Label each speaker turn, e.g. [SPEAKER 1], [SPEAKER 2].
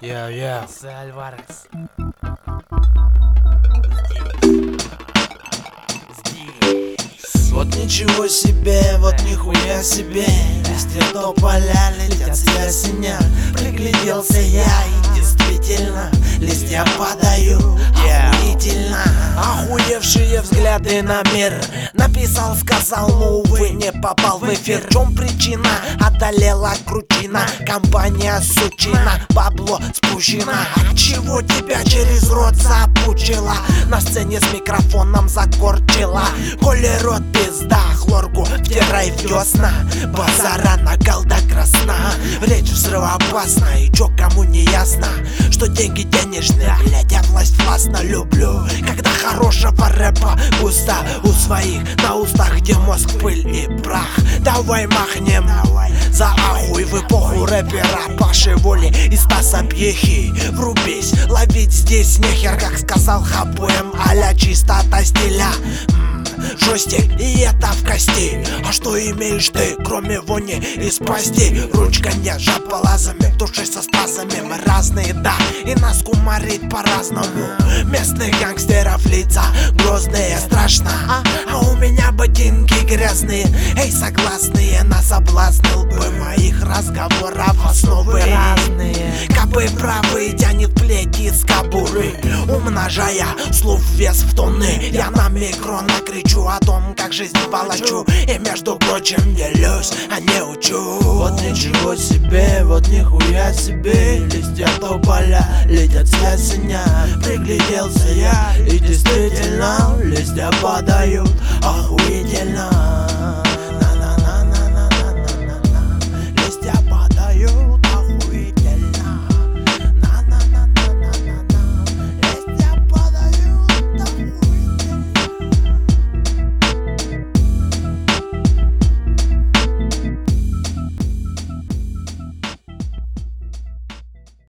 [SPEAKER 1] José Álvarez.
[SPEAKER 2] Вот ничего себе, вот нихуя себе. Листья тополя летят с ясеня. Пригляделся я и действительно листья падают охуительно. Охуевшие взгляды на мир. Написал, сказал, но увы не попал в эфир. В чем причина? Одолела крутина. Компания сучина, бабло спущено. Отчего тебя через рот запучила? На сцене с микрофоном закорчила. Коли рот пизда, хлорку втирай в десна. Базара накал до красна. Речь взрывоопасна. И чё кому не ясно, что деньги денежные, блядь, я власть властно люблю. Когда хорошего рэпа густо у своих на устах, где мозг, пыль и прах. Давай махнем за ахуй в эпоху рэпера Паши Воли и Стаса Пьехи. Врубись, ловить здесь нехер, как сказал Хабуэм, а-ля чистота стиля. Жестик, и это в кости. А что имеешь ты, кроме вони из пасти? Ручка не жаполазами, души со стазами. Мы разные, да, и нас кумарит по-разному. Местных гангстеров лица грозные, страшно. А у меня ботинки грязные. Эй, согласные на соблазны лбы моих разговоров основы разные. Кабы правый тянет плети с кобуры, умножая слов вес в тонны. Я на микро накричу о том, как жизнь палачу. И между прочим делюсь, а не учу. Вот ничего себе, вот нихуя себе. Листья тополя летят с ясеня. Пригляделся я и действительно листья падают охуительно.